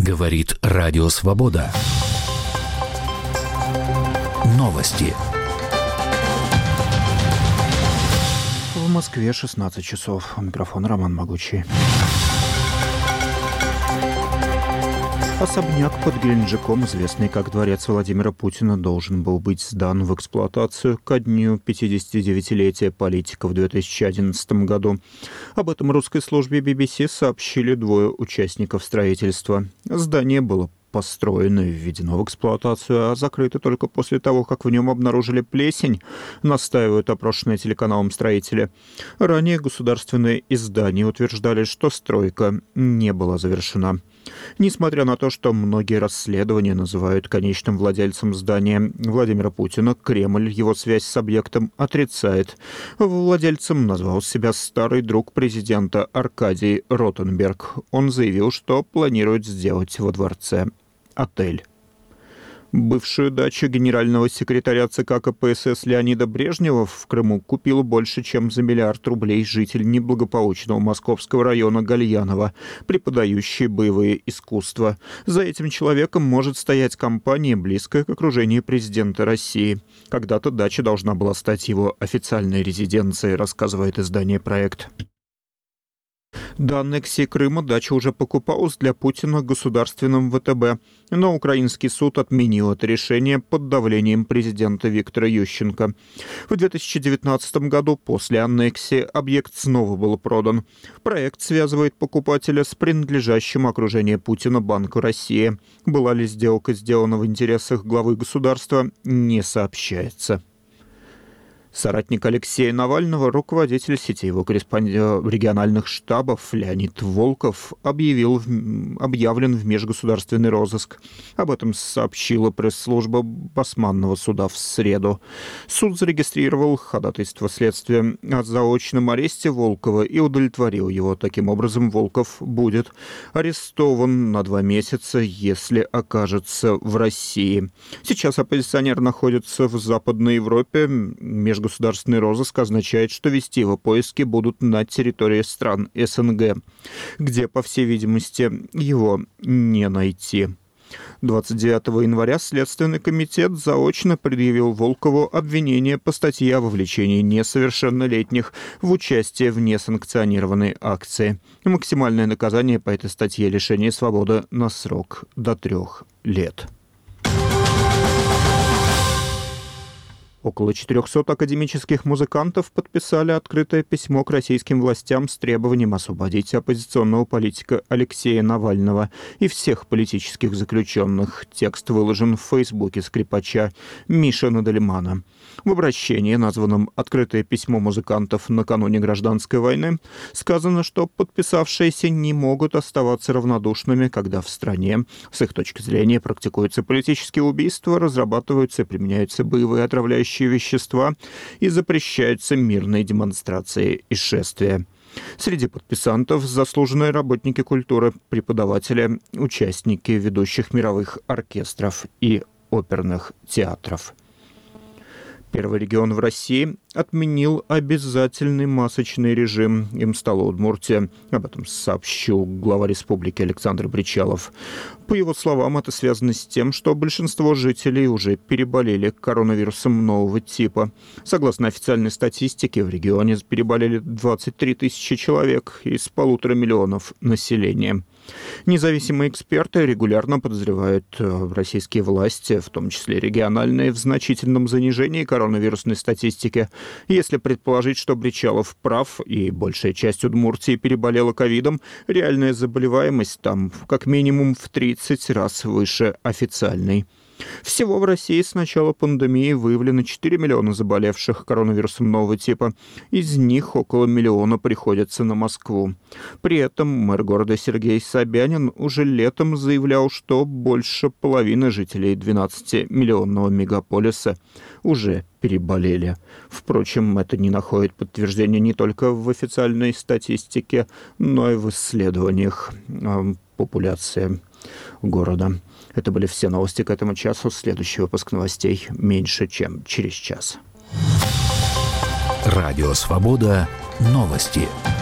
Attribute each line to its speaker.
Speaker 1: Говорит Радио Свобода. Новости.
Speaker 2: В Москве 16 часов. У микрофона Роман Могучий. Особняк под Геленджиком, известный как дворец Владимира Путина, должен был быть сдан в эксплуатацию ко дню 59-летия политика в 2011 году. Об этом русской службе BBC сообщили двое участников строительства. Здание было построено и введено в эксплуатацию, а закрыто только после того, как в нем обнаружили плесень, настаивают опрошенные телеканалом строители. Ранее государственные издания утверждали, что стройка не была завершена. Несмотря на то, что многие расследования называют конечным владельцем здания Владимира Путина, Кремль его связь с объектом отрицает. Владельцем назвал себя старый друг президента Аркадий Ротенберг. Он заявил, что планирует сделать во дворце отель. Бывшую дачу генерального секретаря ЦК КПСС Леонида Брежнева в Крыму купил больше чем за $1 миллиард житель неблагополучного московского района Гальянова, преподающий боевые искусства. За этим человеком может стоять компания, близкая к окружению президента России. Когда-то дача должна была стать его официальной резиденцией, рассказывает издание «Проект». До аннексии Крыма дача уже покупалась для Путина государственным ВТБ, но украинский суд отменил это решение под давлением президента Виктора Ющенко. В 2019 году после аннексии объект снова был продан. Проект связывает покупателя с принадлежащим окружению Путина Банку России. Была ли сделка сделана в интересах главы государства, не сообщается. Соратник Алексея Навального, руководитель сети его региональных штабов Леонид Волков объявлен в межгосударственный розыск. Об этом сообщила пресс-служба Басманного суда в среду. Суд зарегистрировал ходатайство следствия о заочном аресте Волкова и удовлетворил его. Таким образом, Волков будет арестован на 2 месяца, если окажется в России. Сейчас оппозиционер находится в Западной Европе. Межгосударственный розыск означает, что вести его поиски будут на территории стран СНГ, где, по всей видимости, его не найти. 29 января Следственный комитет заочно предъявил Волкову обвинение по статье о вовлечении несовершеннолетних в участие в несанкционированной акции. Максимальное наказание по этой статье — лишение свободы на срок до 3 лет. Около 400 академических музыкантов подписали открытое письмо к российским властям с требованием освободить оппозиционного политика Алексея Навального и всех политических заключенных. Текст выложен в Фейсбуке скрипача Миши Надельмана. В обращении, названном «Открытое письмо музыкантов накануне гражданской войны», сказано, что подписавшиеся не могут оставаться равнодушными, когда в стране, с их точки зрения, практикуются политические убийства, разрабатываются и применяются боевые отравляющие вещества и запрещаются мирные демонстрации и шествия. Среди подписантов заслуженные работники культуры, преподаватели, участники ведущих мировых оркестров и оперных театров. Первый регион в России отменил обязательный масочный режим. Им стала Удмуртия. Об этом сообщил глава республики Александр Бричалов. По его словам, это связано с тем, что большинство жителей уже переболели коронавирусом нового типа. Согласно официальной статистике, в регионе переболели 23 тысячи человек из 1,5 миллиона населения. Независимые эксперты регулярно подозревают российские власти, в том числе региональные, в значительном занижении коронавирусной статистики. Если предположить, что Бричалов прав и большая часть Удмуртии переболела ковидом, реальная заболеваемость там как минимум в 30 раз выше официальной. Всего в России с начала пандемии выявлено 4 миллиона заболевших коронавирусом нового типа. Из них около 1 миллиона приходится на Москву. При этом мэр города Сергей Собянин уже летом заявлял, что больше половины жителей 12-миллионного мегаполиса уже переболели. Впрочем, это не находит подтверждения не только в официальной статистике, но и в исследованиях популяции города. Это были все новости к этому часу. Следующий выпуск новостей меньше, чем через час.
Speaker 1: Радио «Свобода». Новости.